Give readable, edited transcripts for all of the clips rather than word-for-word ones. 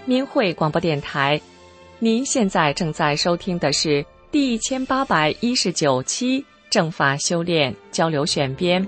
明慧广播电台。您现在正在收听的是第1819期正法修炼交流选编。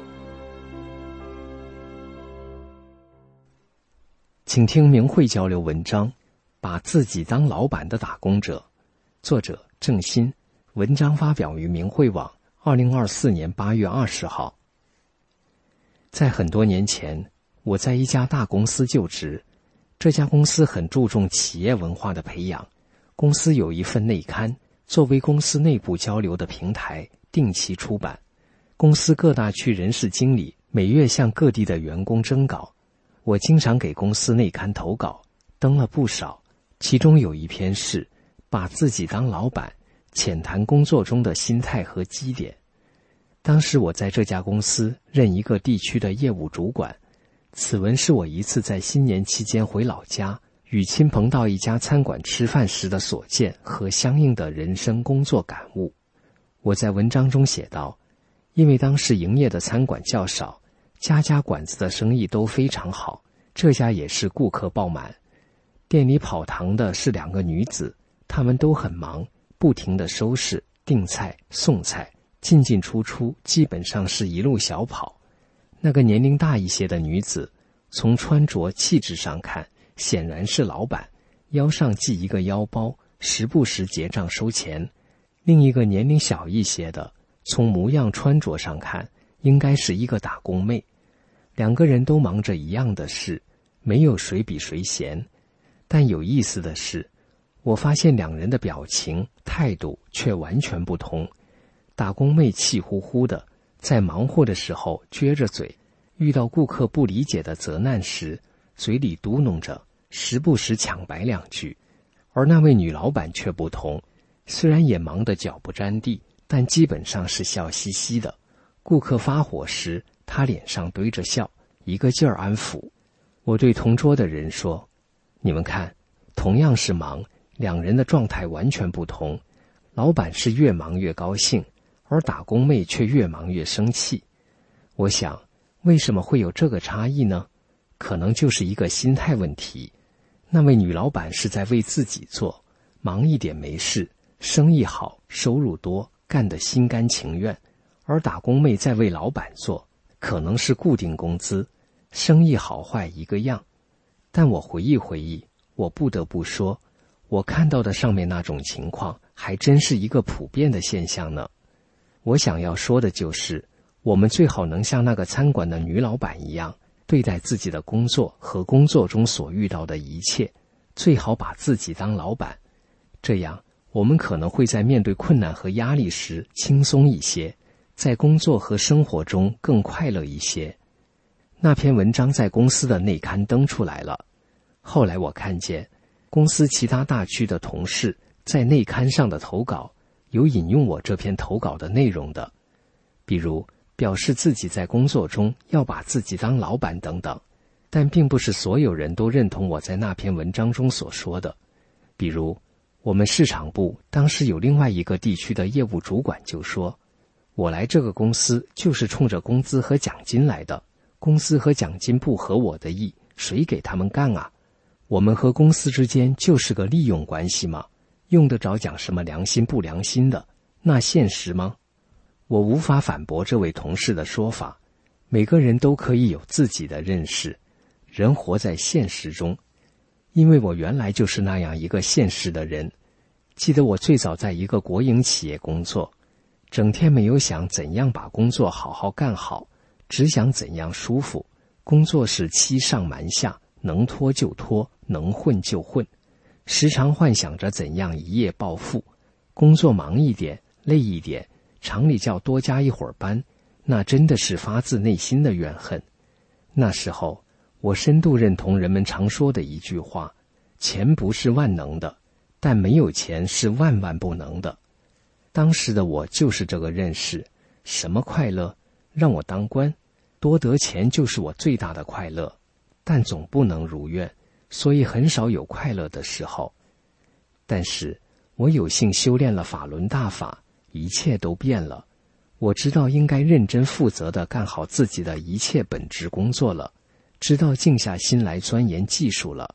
请听明慧交流文章，把自己当老板的打工者，作者郑鑫，文章发表于明慧网2024年8月20号。在很多年前，我在一家大公司就职，这家公司很注重企业文化的培养，公司有一份内刊，作为公司内部交流的平台，定期出版。公司各大区人事经理每月向各地的员工征稿，我经常给公司内刊投稿，登了不少，其中有一篇是把自己当老板，浅谈工作中的心态和基点。当时我在这家公司任一个地区的业务主管，此文是我一次在新年期间回老家，与亲朋到一家餐馆吃饭时的所见和相应的人生工作感悟。我在文章中写道，因为当时营业的餐馆较少，家家馆子的生意都非常好，这家也是顾客爆满。店里跑堂的是2个女子，她们都很忙，不停地收拾、订菜、送菜，进进出出，基本上是一路小跑。那个年龄大一些的女子，从穿着气质上看，显然是老板，腰上系一个腰包，时不时结账收钱。另一个年龄小一些的，从模样穿着上看，应该是一个打工妹。2个人都忙着一样的事，没有谁比谁闲。但有意思的是，我发现2人的表情、态度却完全不同。打工妹气呼呼的，在忙活的时候撅着嘴，遇到顾客不理解的责难时，嘴里嘟哝着，时不时抢白2句。而那位女老板却不同，虽然也忙得脚不沾地，但基本上是笑嘻嘻的。顾客发火时，她脸上堆着笑，一个劲儿安抚。我对同桌的人说，你们看，同样是忙，2人的状态完全不同。老板是越忙越高兴，而打工妹却越忙越生气。我想，为什么会有这个差异呢？可能就是一个心态问题。那位女老板是在为自己做，忙一点没事，生意好，收入多，干得心甘情愿。而打工妹在为老板做，可能是固定工资，生意好坏一个样。但我回忆回忆，我不得不说，我看到的上面那种情况还真是一个普遍的现象呢。我想要说的就是，我们最好能像那个餐馆的女老板一样，对待自己的工作和工作中所遇到的一切，最好把自己当老板。这样，我们可能会在面对困难和压力时轻松一些，在工作和生活中更快乐一些。那篇文章在公司的内刊登出来了，后来我看见公司其他大区的同事在内刊上的投稿有引用我这篇投稿的内容的，比如表示自己在工作中要把自己当老板等等，但并不是所有人都认同我在那篇文章中所说的。比如我们市场部当时有另外一个地区的业务主管就说，我来这个公司就是冲着工资和奖金来的，工资和奖金不合我的意，谁给他们干啊？我们和公司之间就是个利用关系嘛，用得着讲什么良心不良心的，那现实吗？我无法反驳这位同事的说法，每个人都可以有自己的认识，人活在现实中。因为我原来就是那样一个现实的人。记得我最早在一个国营企业工作，整天没有想怎样把工作好好干好，只想怎样舒服。工作是欺上瞒下，能拖就拖，能混就混，时常幻想着怎样一夜暴富。工作忙一点，累一点，厂里叫多加一会儿班，那真的是发自内心的怨恨。那时候，我深度认同人们常说的一句话，钱不是万能的，但没有钱是万万不能的。当时的我就是这个认识，什么快乐？让我当官，多得钱就是我最大的快乐，但总不能如愿，所以很少有快乐的时候。但是我有幸修炼了法轮大法，一切都变了。我知道应该认真负责地干好自己的一切本职工作了，知道静下心来钻研技术了，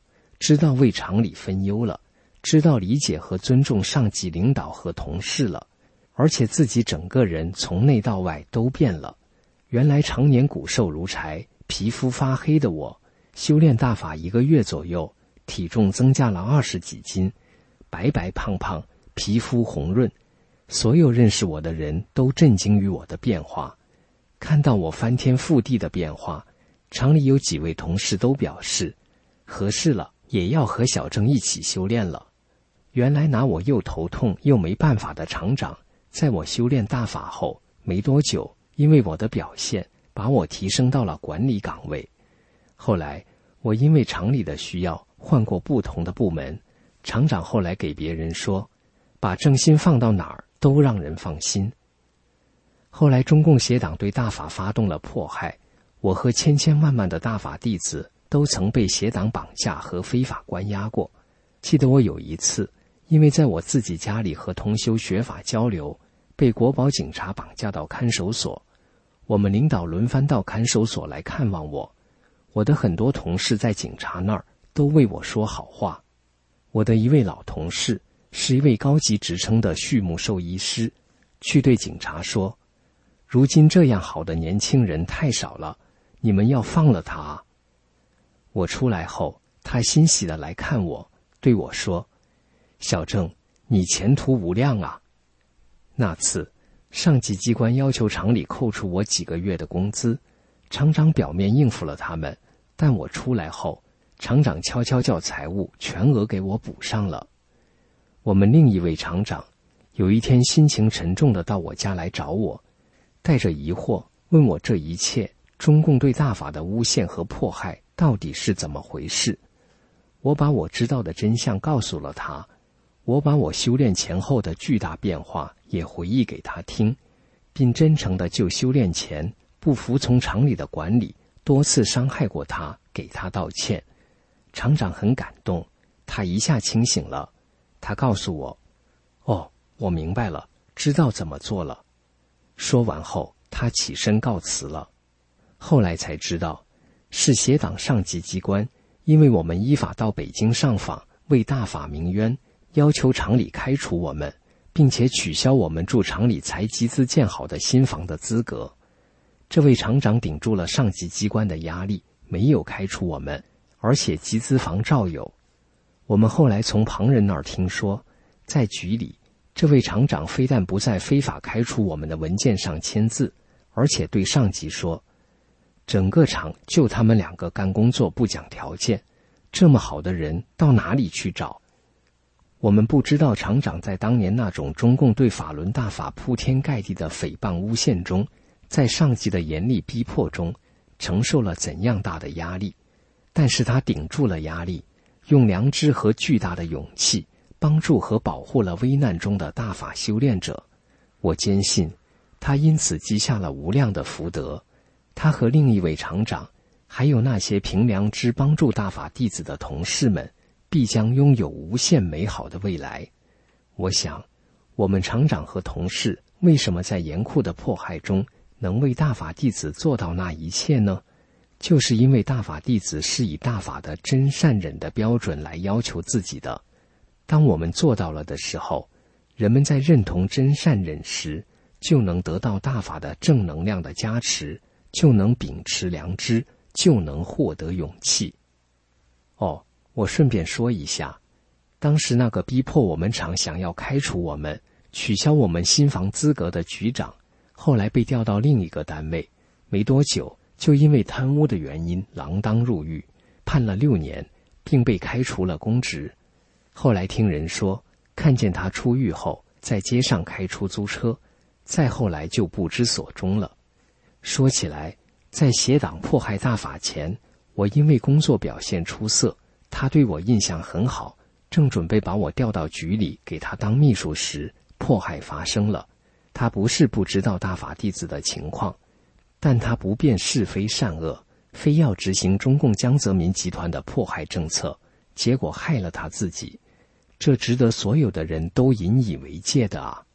知道为常理分忧了，知道理解和尊重上级领导和同事了，而且自己整个人从内到外都变了。原来常年骨瘦如柴、皮肤发黑的我，修炼大法1个月左右，体重增加了20几斤，白白胖胖，皮肤红润。所有认识我的人都震惊于我的变化。看到我翻天覆地的变化，厂里有几位同事都表示，合适了，也要和小郑一起修炼了。原来拿我又头痛又没办法的厂长，在我修炼大法后没多久，因为我的表现，把我提升到了管理岗位。后来我因为厂里的需要换过不同的部门，厂长后来给别人说，把正心放到哪儿都让人放心。后来中共邪党对大法发动了迫害，我和千千万万的大法弟子都曾被邪党绑架和非法关押过。记得我有一次，因为在我自己家里和同修学法交流，被国保警察绑架到看守所。我们领导轮番到看守所来看望我，我的很多同事在警察那儿都为我说好话。我的一位老同事是一位高级职称的畜牧兽医师，去对警察说，如今这样好的年轻人太少了，你们要放了他啊。我出来后，他欣喜地来看我，对我说，小郑，你前途无量啊。那次上级机关要求厂里扣除我几个月的工资，厂长表面应付了他们，但我出来后，厂长悄悄叫财务全额给我补上了。我们另一位厂长有一天心情沉重地到我家来找我，带着疑惑问我这一切中共对大法的诬陷和迫害到底是怎么回事。我把我知道的真相告诉了他，我把我修炼前后的巨大变化也回忆给他听，并真诚地就修炼前不服从厂里的管理，多次伤害过他，给他道歉。厂长很感动，他一下清醒了。他告诉我，哦，我明白了，知道怎么做了。说完后，他起身告辞了。后来才知道，是邪党上级机关因为我们依法到北京上访，为大法鸣冤，要求厂里开除我们，并且取消我们驻厂里才集资建好的新房的资格。这位厂长顶住了上级机关的压力，没有开除我们，而且集资房照有。我们后来从旁人那儿听说，在局里，这位厂长非但不在非法开除我们的文件上签字，而且对上级说，整个厂就他们2个干工作不讲条件，这么好的人到哪里去找？我们不知道厂长在当年那种中共对法轮大法铺天盖地的诽谤诬陷中，在上级的严厉逼迫中，承受了怎样大的压力，但是他顶住了压力，用良知和巨大的勇气，帮助和保护了危难中的大法修炼者。我坚信，他因此积下了无量的福德。他和另一位厂长，还有那些凭良知帮助大法弟子的同事们，必将拥有无限美好的未来。我想，我们厂长和同事为什么在严酷的迫害中能为大法弟子做到那一切呢？就是因为大法弟子是以大法的真善忍的标准来要求自己的。当我们做到了的时候，人们在认同真善忍时，就能得到大法的正能量的加持，就能秉持良知，就能获得勇气。哦，我顺便说一下，当时那个逼迫我们厂想要开除我们，取消我们新房资格的局长，后来被调到另一个单位，没多久就因为贪污的原因锒铛入狱，判了6年，并被开除了公职。后来听人说，看见他出狱后在街上开出租车，再后来就不知所终了。说起来，在邪党迫害大法前，我因为工作表现出色，他对我印象很好，正准备把我调到局里给他当秘书时，迫害发生了。他不是不知道大法弟子的情况，但他不辨是非善恶，非要执行中共江泽民集团的迫害政策，结果害了他自己，这值得所有的人都引以为戒的啊。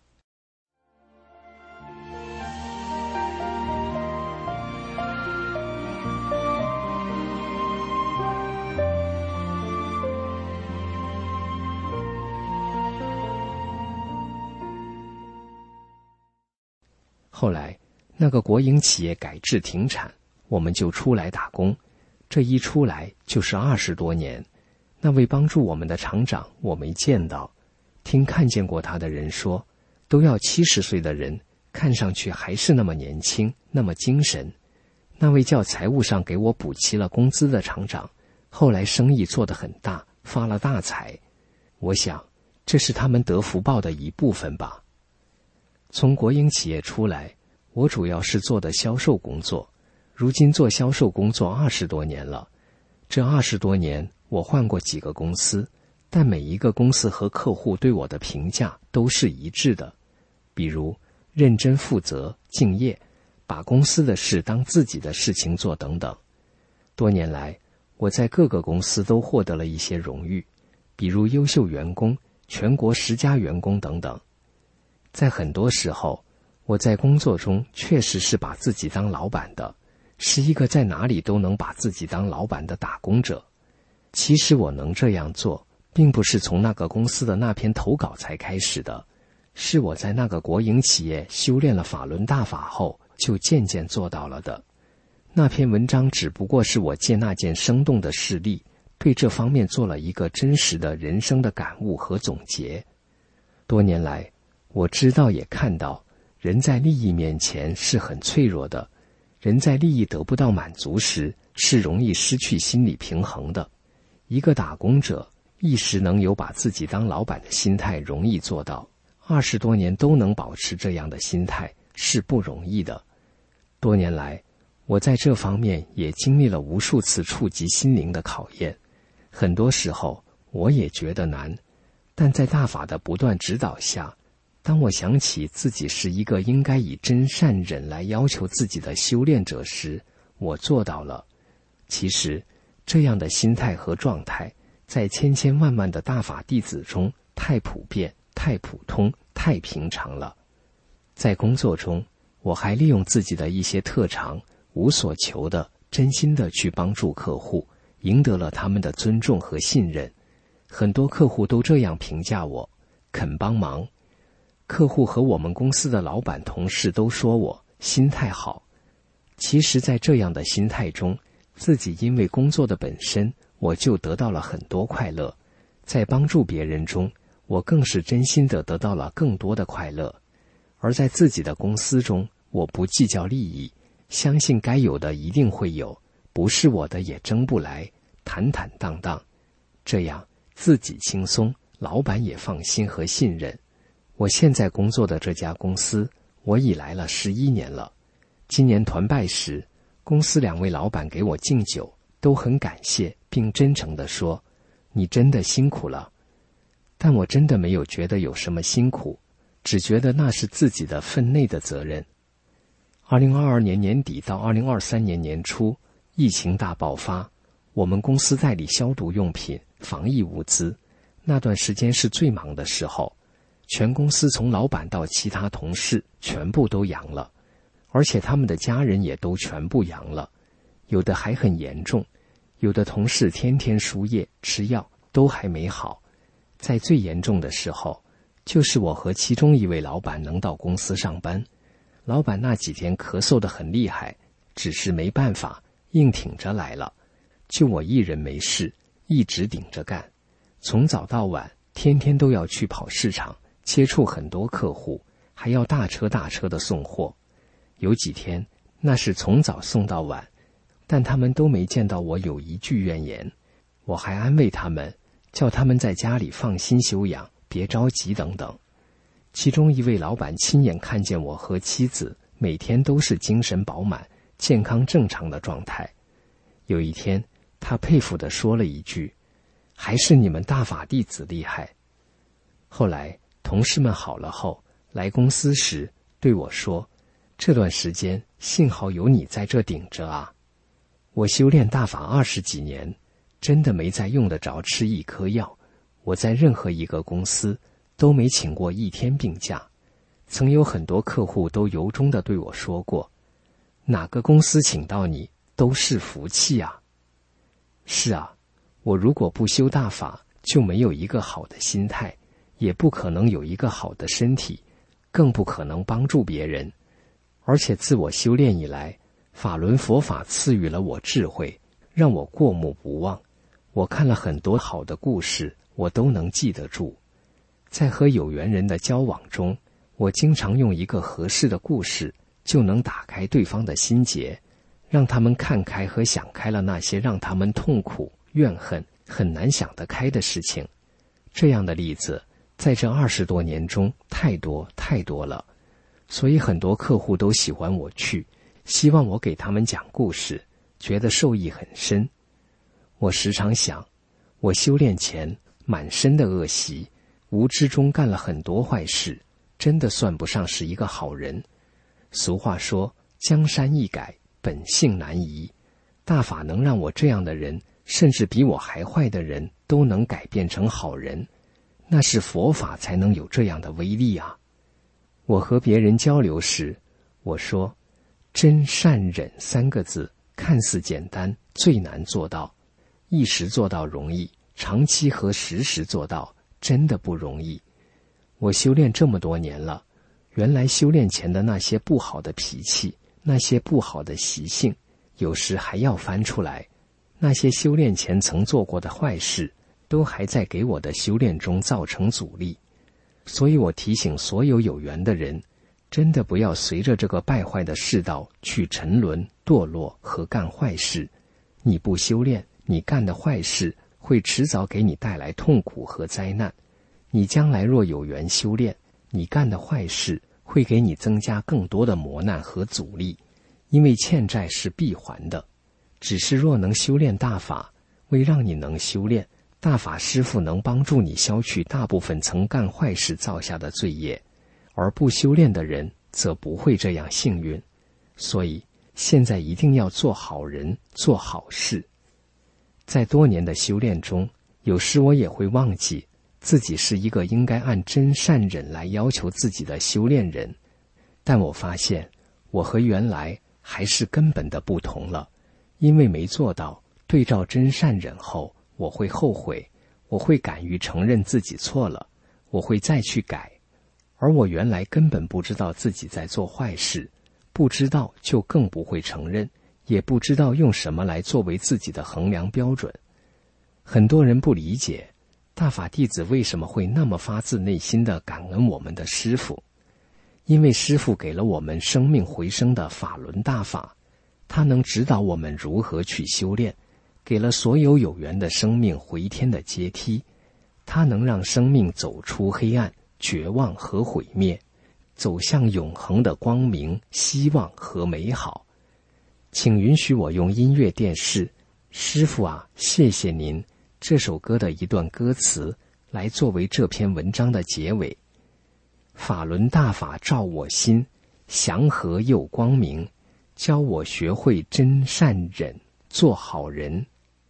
后来那个国营企业改制停产，我们就出来打工，这一出来就是20多年。那位帮助我们的厂长我没见到，听看见过他的人说，都要70岁的人，看上去还是那么年轻，那么精神。那位叫财务上给我补齐了工资的厂长，后来生意做得很大，发了大财。我想这是他们得福报的一部分吧。从国营企业出来，我主要是做的销售工作，如今做销售工作20多年了。这20多年我换过几个公司，但每一个公司和客户对我的评价都是一致的，比如认真负责、敬业，把公司的事当自己的事情做等等。多年来，我在各个公司都获得了一些荣誉，比如优秀员工、全国10佳员工等等。在很多时候，我在工作中确实是把自己当老板的，是一个在哪里都能把自己当老板的打工者。其实我能这样做，并不是从那个公司的那篇投稿才开始的，是我在那个国营企业修炼了法轮大法后，就渐渐做到了的。那篇文章只不过是我借那件生动的事例，对这方面做了一个真实的人生的感悟和总结。多年来，我知道也看到，人在利益面前是很脆弱的，人在利益得不到满足时，是容易失去心理平衡的。一个打工者一时能有把自己当老板的心态容易做到，20多年都能保持这样的心态是不容易的。多年来，我在这方面也经历了无数次触及心灵的考验，很多时候我也觉得难，但在大法的不断指导下，当我想起自己是一个应该以真善忍来要求自己的修炼者时，我做到了。其实这样的心态和状态在千千万万的大法弟子中太普遍、太普通、太平常了。在工作中，我还利用自己的一些特长，无所求的、真心的去帮助客户，赢得了他们的尊重和信任。很多客户都这样评价我，肯帮忙。客户和我们公司的老板同事都说我心态好。其实在这样的心态中，自己因为工作的本身，我就得到了很多快乐，在帮助别人中，我更是真心地得到了更多的快乐。而在自己的公司中，我不计较利益，相信该有的一定会有，不是我的也争不来，坦坦荡荡。这样自己轻松，老板也放心和信任。我现在工作的这家公司，我已来了11年了。今年团拜时，公司2位老板给我敬酒，都很感谢，并真诚地说：“你真的辛苦了。”但我真的没有觉得有什么辛苦，只觉得那是自己的分内的责任。2022年年底到2023年年初，疫情大爆发，我们公司代理消毒用品、防疫物资，那段时间是最忙的时候，全公司从老板到其他同事全部都阳了，而且他们的家人也都全部阳了，有的还很严重，有的同事天天输液吃药都还没好。在最严重的时候，就是我和其中一位老板能到公司上班。老板那几天咳嗽得很厉害，只是没办法，硬挺着来了。就我一人没事，一直顶着干，从早到晚，天天都要去跑市场，接触很多客户，还要大车的送货。有几天那是从早送到晚，但他们都没见到我有一句怨言。我还安慰他们，叫他们在家里放心休养，别着急等等。其中一位老板亲眼看见我和妻子每天都是精神饱满、健康正常的状态。有一天，他佩服地说了一句：“还是你们大法弟子厉害。”后来同事们好了后，来公司时对我说：“这段时间幸好有你在这顶着啊。”我修炼大法20几年，真的没再用得着吃一颗药。我在任何一个公司都没请过1天病假。曾有很多客户都由衷地对我说过，哪个公司请到你都是福气啊。是啊，我如果不修大法，就没有一个好的心态，也不可能有一个好的身体，更不可能帮助别人。 而且自我修炼以来，法轮佛法赐予了我智慧，让我过目不忘。我看了很多好的故事，我都能记得住。在和有缘人的交往中，我经常用一个合适的故事，就能打开对方的心结，让他们看开和想开了那些让他们痛苦、怨恨、很难想得开的事情。这样的例子，在这20多年中太多太多了。所以很多客户都喜欢我去，希望我给他们讲故事，觉得受益很深。我时常想，我修炼前满身的恶习，无知中干了很多坏事，真的算不上是一个好人。俗话说，江山易改，本性难移。大法能让我这样的人，甚至比我还坏的人，都能改变成好人，那是佛法才能有这样的威力啊。我和别人交流时，我说，真善忍3个字看似简单，最难做到。一时做到容易，长期和时时做到真的不容易。我修炼这么多年了，原来修炼前的那些不好的脾气，那些不好的习性，有时还要翻出来。那些修炼前曾做过的坏事，都还在给我的修炼中造成阻力。所以我提醒所有有缘的人，真的不要随着这个败坏的世道去沉沦、堕落和干坏事。你不修炼，你干的坏事会迟早给你带来痛苦和灾难。你将来若有缘修炼，你干的坏事会给你增加更多的磨难和阻力，因为欠债是必还的。只是若能修炼大法，为让你能修炼，大法师父能帮助你消去大部分曾干坏事造下的罪业，而不修炼的人则不会这样幸运。所以现在一定要做好人，做好事。在多年的修炼中，有时我也会忘记自己是一个应该按真善忍来要求自己的修炼人，但我发现我和原来还是根本的不同了。因为没做到对照真善忍后，我会后悔，我会敢于承认自己错了，我会再去改。而我原来根本不知道自己在做坏事，不知道就更不会承认，也不知道用什么来作为自己的衡量标准。很多人不理解大法弟子为什么会那么发自内心地感恩我们的师父，因为师父给了我们生命回生的法轮大法，他能指导我们如何去修炼，给了所有有缘的生命回天的阶梯，它能让生命走出黑暗、绝望和毁灭，走向永恒的光明、希望和美好。请允许我用音乐电视《师父啊，谢谢您》这首歌的一段歌词来作为这篇文章的结尾。法轮大法照我心，祥和又光明，教我学会真善忍，做好人。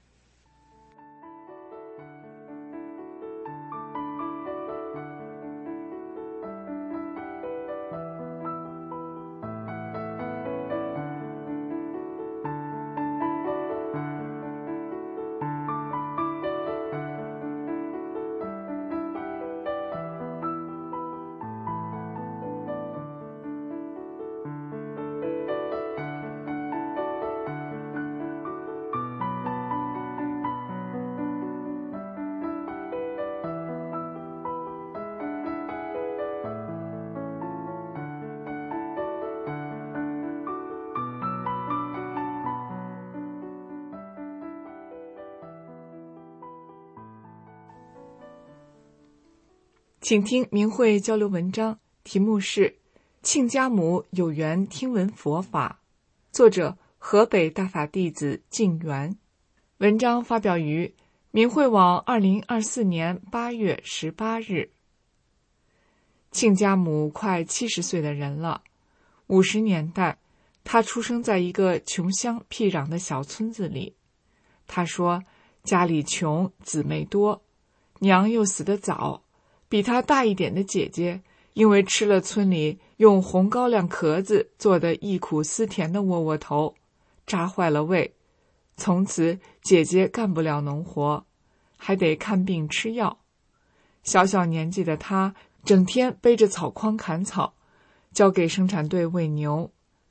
请听明慧交流文章，题目是亲家母有缘听闻佛法，作者河北大法弟子净元。文章发表于明慧网2024年8月18日。亲家母快70岁的人了，50年代，他出生在一个穷乡僻壤的小村子里。他说，家里穷，姊妹多，娘又死得早，比他大一点的姐姐因为吃了村里用红高粱壳子做的忆苦思甜的窝窝头，扎坏了胃，从此姐姐干不了农活，还得看病吃药。小小年纪的她整天背着草筐砍草，交给生产队喂牛，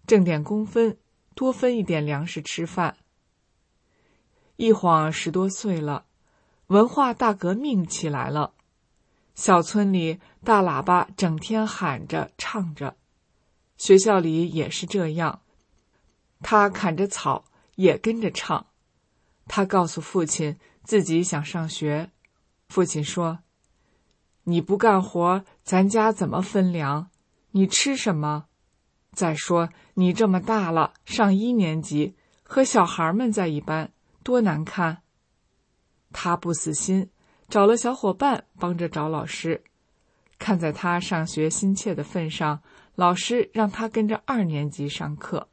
挣点工分，多分一点粮食吃饭。一晃10多岁了，文化大革命起来了，小村里大喇叭整天喊着唱着，学校里也是这样。他砍着草也跟着唱。他告诉父亲自己想上学，父亲说：“你不干活，咱家怎么分粮？你吃什么？再说你这么大了，上1年级，和小孩们在一班，多难看。”他不死心，找了小伙伴帮着找老师。看在他上学心切的份上，老师让他跟着2年级上课。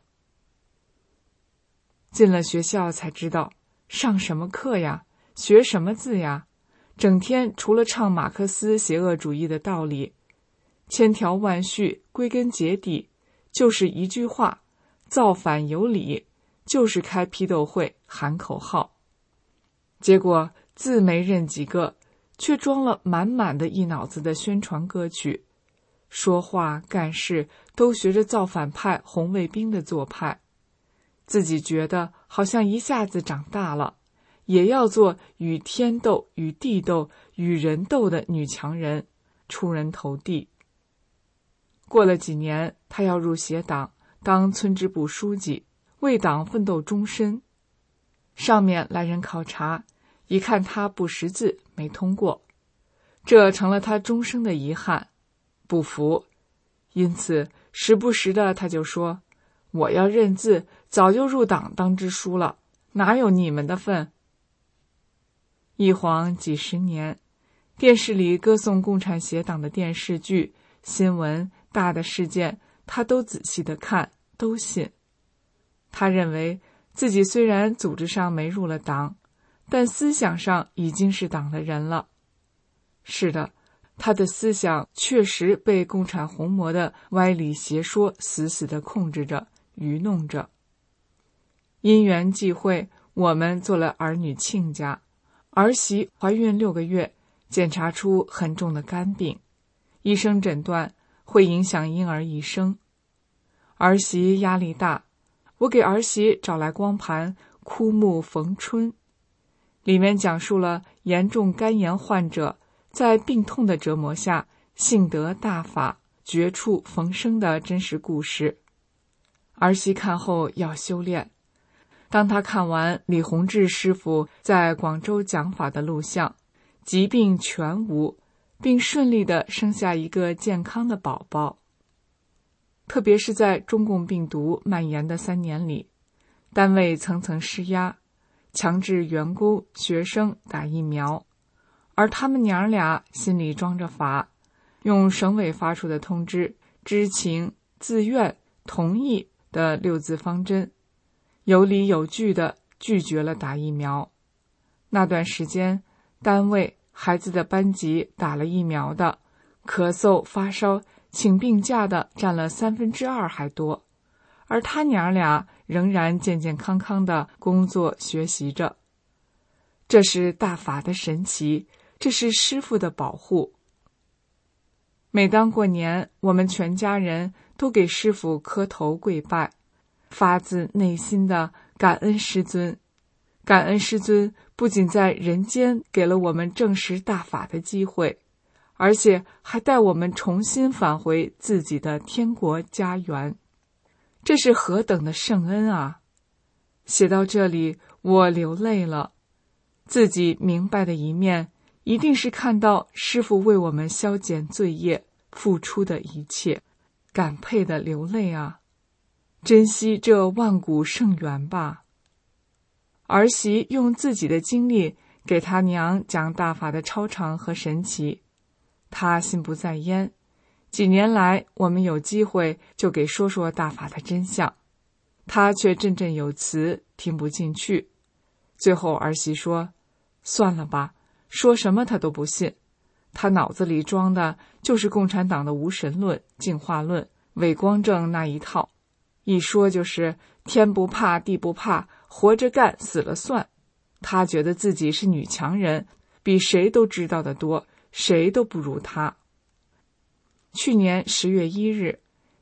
进了学校才知道，上什么课呀，学什么字呀，整天除了唱马克思邪恶主义的道理，千条万绪，归根结底就是一句话：造反有理，就是开批斗会喊口号。结果字没认几个，却装了满满的一脑子的宣传歌曲，说话干事都学着造反派红卫兵的做派，自己觉得好像一下子长大了，也要做与天斗、与地斗、与人斗的女强人，出人头地。过了几年，他要入协党，当村支部书记，为党奋斗终身。上面来人考察，一看他不识字，没通过，这成了他终生的遗憾，不服。因此时不时的他就说：“我要认字，早就入党当支书了，哪有你们的份？”一晃几十年，电视里歌颂共产协党的电视剧、新闻、大的事件，他都仔细的看，都信。他认为自己虽然组织上没入了党，但思想上已经是党的人了。是的，他的思想确实被共产红魔的歪理邪说死死地控制着、愚弄着。因缘际会，我们做了儿女亲家，儿媳怀孕6个月，检查出很重的肝病，医生诊断会影响婴儿一生。儿媳压力大，我给儿媳找来光盘《枯木逢春》，里面讲述了严重肝炎患者在病痛的折磨下幸得大法，绝处逢生的真实故事。儿媳看后要修炼。当她看完李洪志师傅在广州讲法的录像，疾病全无，并顺利地生下一个健康的宝宝。特别是在中共病毒蔓延的3年里，单位层层施压，强制员工、学生打疫苗，而他们娘俩心里装着法，用省委发出的通知，知情、自愿、同意的6字方针，有理有据地拒绝了打疫苗。那段时间，单位、孩子的班级打了疫苗的，咳嗽、发烧、请病假的占了2/3还多，而他娘俩仍然健健康康的工作学习着。这是大法的神奇，这是师父的保护。每当过年，我们全家人都给师父磕头跪拜，发自内心的感恩师尊。感恩师尊不仅在人间给了我们证实大法的机会，而且还带我们重新返回自己的天国家园。这是何等的圣恩啊！写到这里，我流泪了。自己明白的一面，一定是看到师父为我们消减罪业付出的一切，感佩的流泪啊！珍惜这万古圣缘吧。儿媳用自己的经历给他娘讲大法的超常和神奇，他心不在焉。几年来，我们有机会就给说说大法的真相，他却振振有词，听不进去。最后儿媳说：“算了吧，说什么他都不信，他脑子里装的就是共产党的无神论、进化论、伪光正那一套，一说就是天不怕地不怕，活着干死了算。他觉得自己是女强人，比谁都知道的多，谁都不如他。”去年10月1日，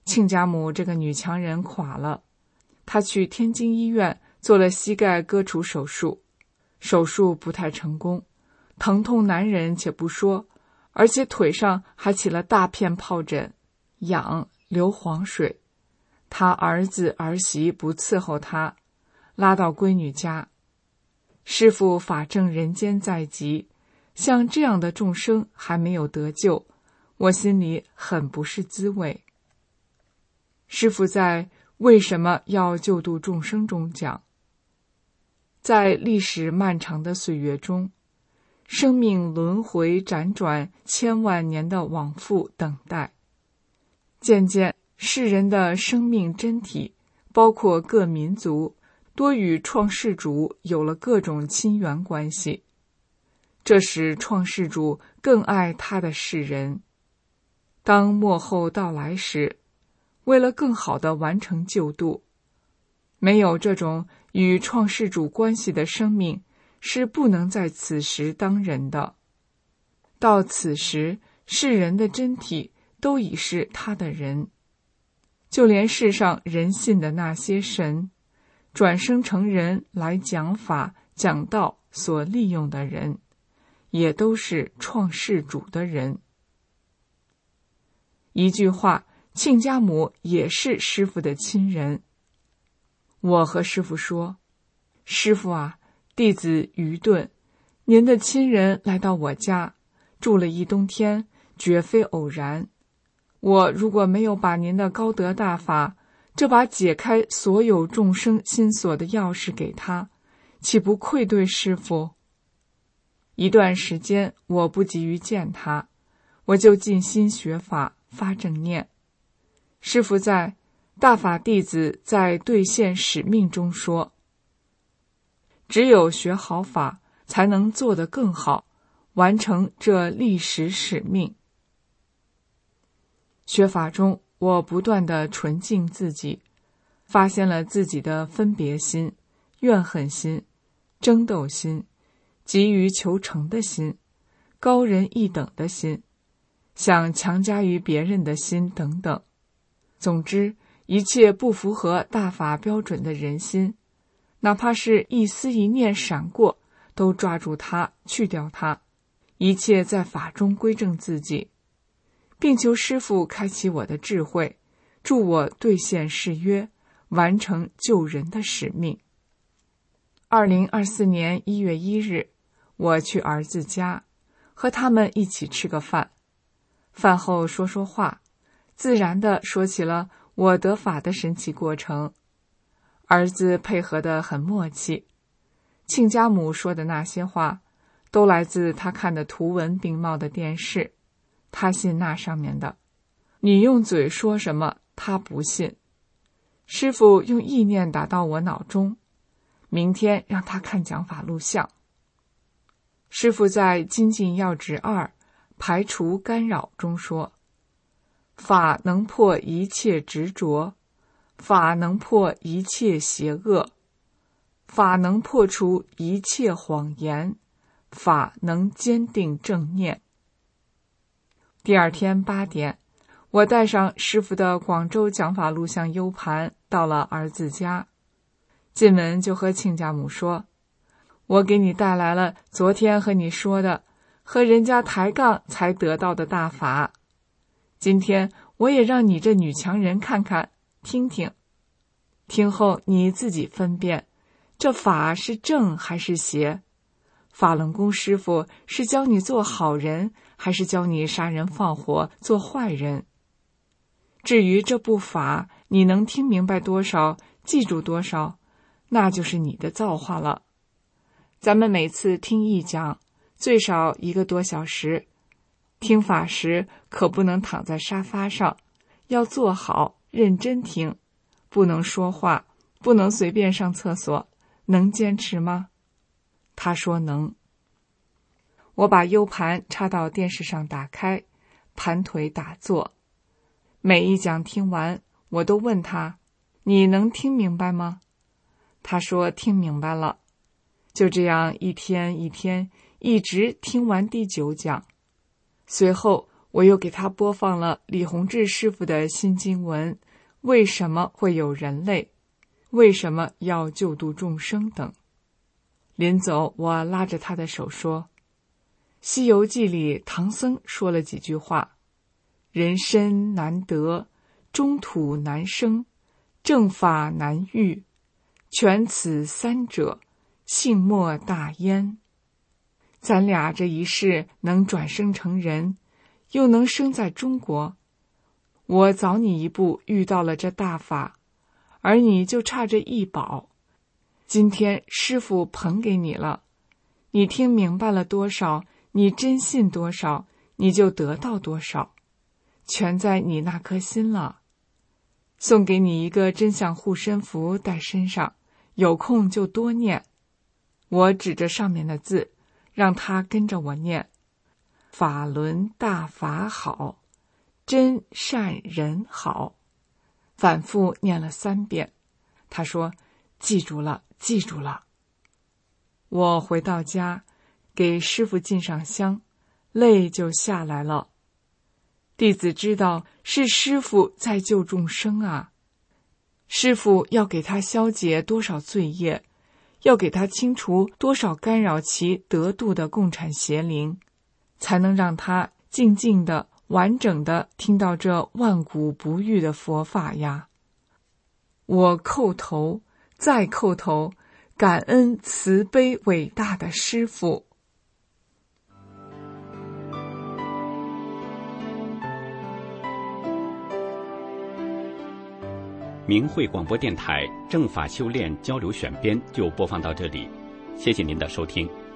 亲家母这个女强人垮了，她去天津医院做了膝盖割除手术，手术不太成功，疼痛难忍且不说，而且腿上还起了大片疱疹，痒，流黄水。他儿子儿媳不伺候他，拉到闺女家。师父法正人间在即，像这样的众生还没有得救，我心里很不是滋味。师父在为什么要救度众生中讲，在历史漫长的岁月中，生命轮回辗转千万年的往复等待，渐渐世人的生命真体，包括各民族，多与创世主有了各种亲缘关系，这使创世主更爱他的世人。当末后到来时，为了更好地完成救度，没有这种与创世主关系的生命是不能在此时当人的。到此时，世人的真体都已是他的人，就连世上人信的那些神，转生成人来讲法讲道所利用的人，也都是创世主的人。一句话，亲家母也是师父的亲人。我和师父说，师父啊，弟子愚钝，您的亲人来到我家，住了一冬天，绝非偶然。我如果没有把您的高德大法，这把解开所有众生心锁的钥匙给他，岂不愧对师父？一段时间我不急于见他，我就尽心学法，发正念。师父在大法弟子在兑现使命中说，只有学好法，才能做得更好，完成这历史使命。学法中，我不断地纯净自己，发现了自己的分别心、怨恨心、争斗心、急于求成的心、高人一等的心、想强加于别人的心等等。总之，一切不符合大法标准的人心，哪怕是一丝一念闪过，都抓住它，去掉它，一切在法中归正自己，并求师父开启我的智慧，助我兑现誓约，完成救人的使命。2024年1月1日，我去儿子家，和他们一起吃个饭。饭后说说话，自然地说起了我得法的神奇过程。儿子配合得很默契，亲家母说的那些话，都来自他看的图文并茂的电视，他信那上面的。你用嘴说什么，他不信。师父用意念打到我脑中，明天让他看讲法录像。师父在精进要旨2排除干扰中说，法能破一切执着，法能破一切邪恶，法能破除一切谎言，法能坚定正念。第二天8点，我带上师父的广州讲法录像 U 盘到了儿子家。进门就和亲家母说，我给你带来了昨天和你说的和人家抬杠才得到的大法，今天我也让你这女强人看看听听，听后你自己分辨，这法是正还是邪？法轮功师父是教你做好人，还是教你杀人放火做坏人？至于这部法你能听明白多少，记住多少，那就是你的造化了。咱们每次听一讲最少1个多小时，听法时可不能躺在沙发上，要坐好认真听，不能说话，不能随便上厕所，能坚持吗？他说能。我把 U 盘插到电视上打开，盘腿打坐。每一讲听完，我都问他，你能听明白吗？他说听明白了。就这样一天一天，一直听完第9讲。随后我又给他播放了李洪志师傅的新经文，为什么会有人类，为什么要救度众生等。临走，我拉着他的手说，西游记里唐僧说了几句话，人身难得，中土难生，正法难遇，全此三者，幸莫大焉。咱俩这一世能转生成人，又能生在中国，我早你一步遇到了这大法，而你就差这一宝。今天师父捧给你了，你听明白了多少，你真信多少，你就得到多少，全在你那颗心了。送给你一个真相护身符带身上，有空就多念。我指着上面的字，让他跟着我念，法轮大法好，真善人好，反复念了3遍。他说，记住了，记住了。我回到家，给师父进上香，泪就下来了。弟子知道是师父在救众生啊，师父要给他消解多少罪业，要给他清除多少干扰其得度的共产邪灵，才能让他静静的、完整的听到这万古不渝的佛法呀。我叩头，再叩头，感恩慈悲伟大的师父。 明慧广播电台正法修炼交流选编就播放到这里，谢谢您的收听。